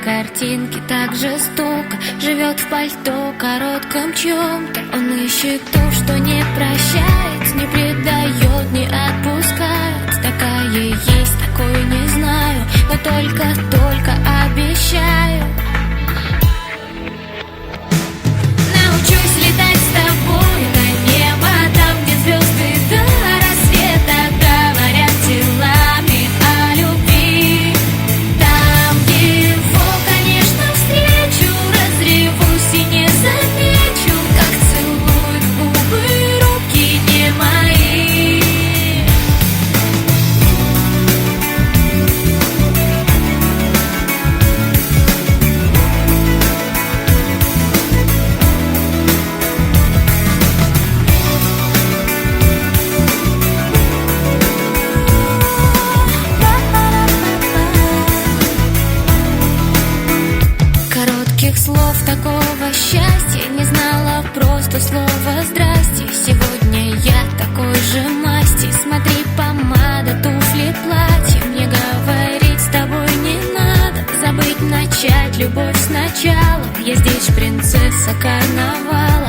картинке так жестоко живет в пальто коротком чем-то. Он ищет то, что не прощает, не предает, не отпускает. Такая есть, такой не знаю, но только обещаю. Научусь летать с тобой на небо, там, где звезды до рассвета говорят телами о любви. Там его, конечно, встречу, разревусь и не замечу, как целуют губы руки не мои. Коротких слов такого счастья не знала, просто слово «здрасте». Сегодня я такой же масти. Смотри, помада, туфли, платье. Мне говорить с тобой не надо, забыть, начать любовь сначала. Я здесь принцесса карнавала.